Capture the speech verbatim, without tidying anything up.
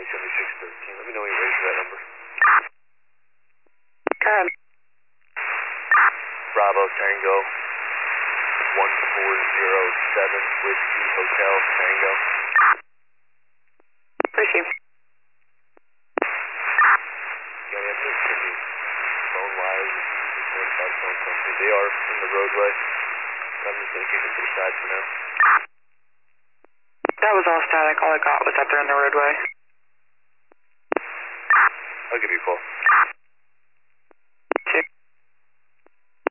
nine seventy-six thirteen. Let me know when you're ready for that number. Go ahead. Bravo Tango one four zero seven Whiskey Hotel Tango. Appreciate you. Yeah, we have to continue phone wires and people just notified phone company. They are in the roadway. I'm just going to kick it to the side for now. That was all static. All I got was that they're in the roadway. I'll give you a call.